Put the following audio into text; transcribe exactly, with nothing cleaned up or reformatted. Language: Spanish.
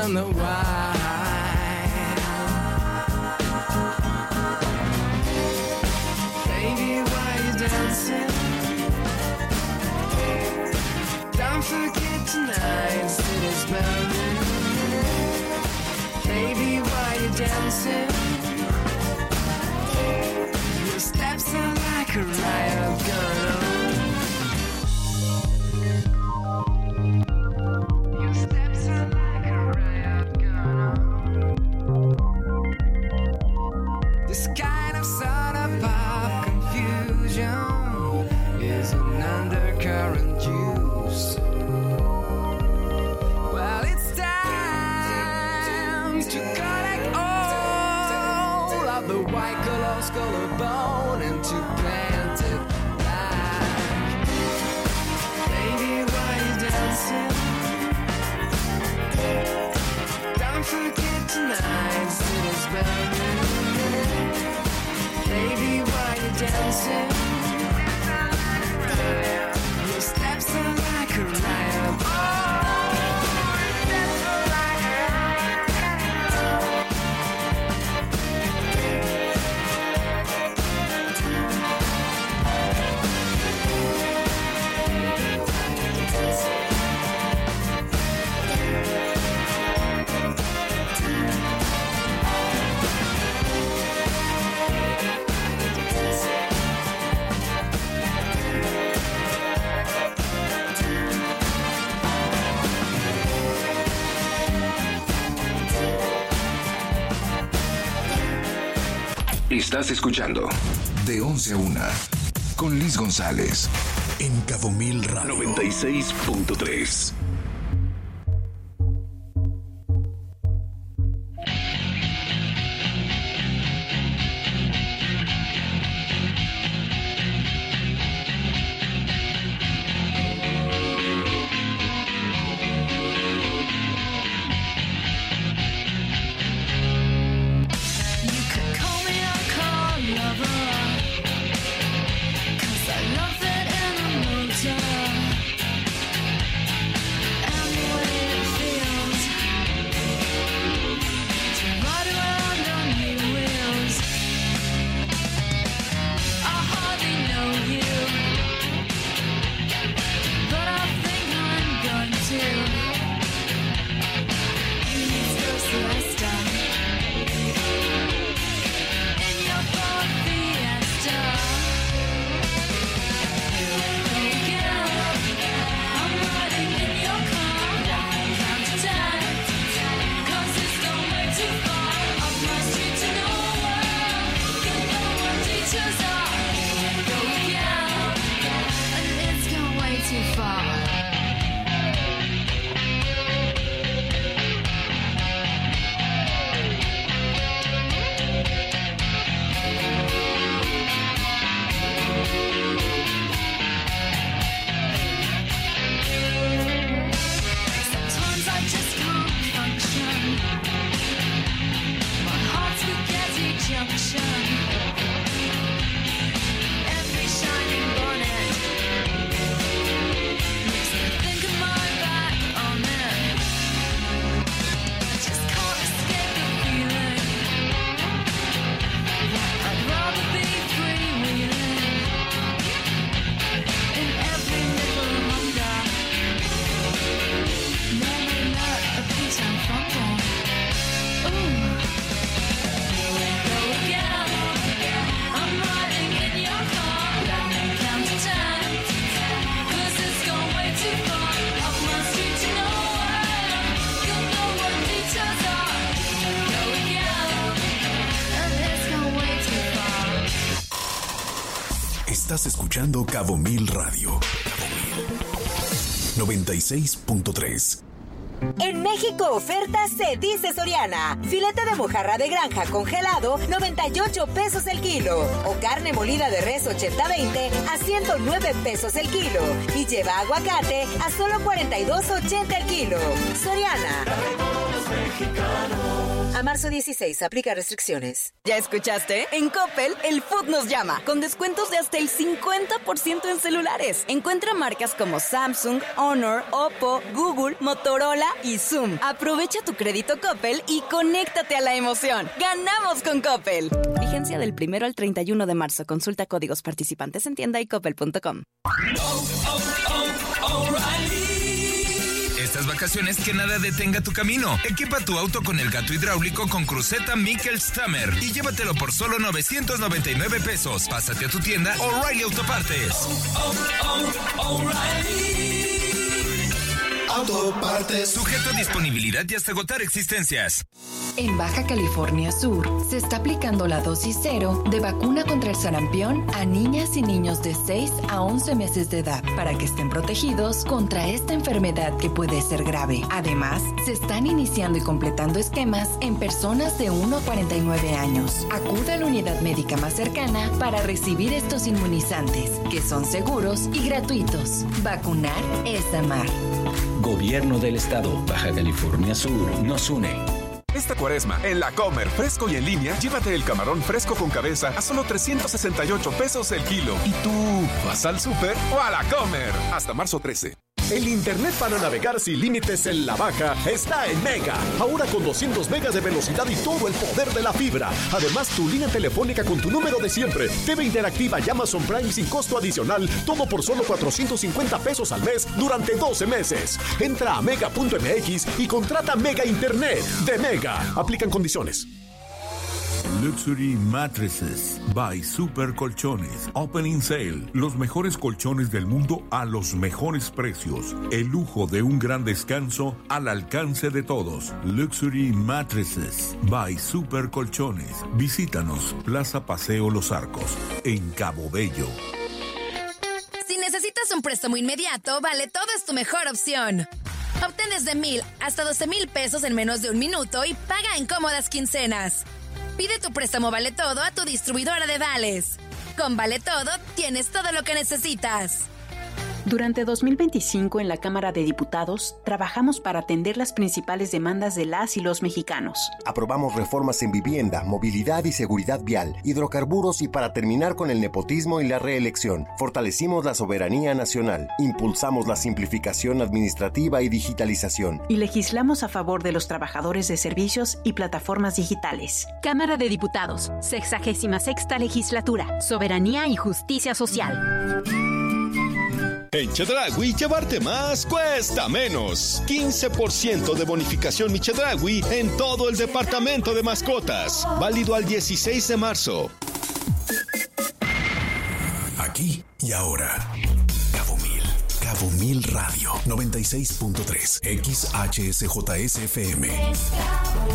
wonder why. Baby, why you dancing? Don't forget tonight, city's burning. Baby, why you dancing? Your steps are like a riot gun. Your steps are like a riot gun. This kind of sort of pop confusion is an undercurrent juice. Well, it's time to collect all of the white colors, collarbone, and to plant it back. Baby, why you dancing? Don't forget tonight, city's burning. Baby, why you dancing? Your steps are like a riot. Oh, your steps are like a Estás escuchando De once a una con Liz González en Cabo Mil Radio noventa y seis punto tres. Estás escuchando Cabo Mil Radio. Cabo Mil noventa y seis punto tres. En México oferta se dice Soriana. Filete de mojarra de granja congelado, noventa y ocho pesos el kilo. O carne molida de res ochenta veinte a ciento nueve pesos el kilo. Y lleva aguacate a solo cuarenta y dos ochenta el kilo. Soriana. mexicanos. A marzo dieciséis, aplica restricciones. ¿Ya escuchaste? En Coppel, el Food nos llama, con descuentos de hasta el cincuenta por ciento en celulares. Encuentra marcas como Samsung, Honor, Oppo, Google, Motorola y Zoom. Aprovecha tu crédito Coppel y conéctate a la emoción. ¡Ganamos con Coppel! Vigencia del primero al treinta y uno de marzo. Consulta códigos participantes en tienda y coppel punto com. Estas vacaciones que nada detenga tu camino. Equipa tu auto con el gato hidráulico con cruceta Mikel Stammer y llévatelo por solo novecientos noventa y nueve pesos. Pásate a tu tienda O'Reilly Autopartes. Oh, oh, oh, O'Reilly Autopartes. Sujeto a disponibilidad y hasta agotar existencias. En Baja California Sur se está aplicando la dosis cero de vacuna contra el sarampión a niñas y niños de seis a once meses de edad para que estén protegidos contra esta enfermedad que puede ser grave. Además, se están iniciando y completando esquemas en personas de uno a cuarenta y nueve años. Acuda a la unidad médica más cercana para recibir estos inmunizantes, que son seguros y gratuitos. Vacunar es amar. Gobierno del Estado, Baja California Sur, nos une. Esta cuaresma, en La Comer, fresco y en línea, llévate el camarón fresco con cabeza a solo trescientos sesenta y ocho pesos el kilo. ¿Y tú vas al súper o a La Comer? Hasta marzo trece. El internet para navegar sin límites en la Baja está en Mega. Ahora con doscientos megas de velocidad y todo el poder de la fibra. Además, tu línea telefónica con tu número de siempre. T V interactiva y Amazon Prime sin costo adicional. Todo por solo cuatrocientos cincuenta pesos al mes durante doce meses. Entra a mega punto m x y contrata Mega Internet de Mega. Aplican condiciones. Luxury Mattresses by Super Colchones. Opening Sale. Los mejores colchones del mundo a los mejores precios. El lujo de un gran descanso al alcance de todos. Luxury Mattresses by Super Colchones. Visítanos, Plaza Paseo Los Arcos, en Cabo Bello. Si necesitas un préstamo inmediato, Vale Todo es tu mejor opción. Obtén desde mil hasta doce mil pesos en menos de un minuto y paga en cómodas quincenas. Pide tu préstamo Vale Todo a tu distribuidora de vales. Con Vale Todo tienes todo lo que necesitas. Durante dos mil veinticinco en la Cámara de Diputados trabajamos para atender las principales demandas de las y los mexicanos. Aprobamos reformas en vivienda, movilidad y seguridad vial, hidrocarburos y para terminar con el nepotismo y la reelección. Fortalecimos la soberanía nacional, impulsamos la simplificación administrativa y digitalización. Y legislamos a favor de los trabajadores de servicios y plataformas digitales. Cámara de Diputados, sexagésima sexta legislatura, soberanía y justicia social. En Chedraui, llevarte más cuesta menos. quince por ciento de bonificación Mi Chedraui en todo el departamento de mascotas. Válido al dieciséis de marzo. Aquí y ahora. Cabo Mil. Cabo Mil Radio. noventa y seis punto tres. X H S J S F M.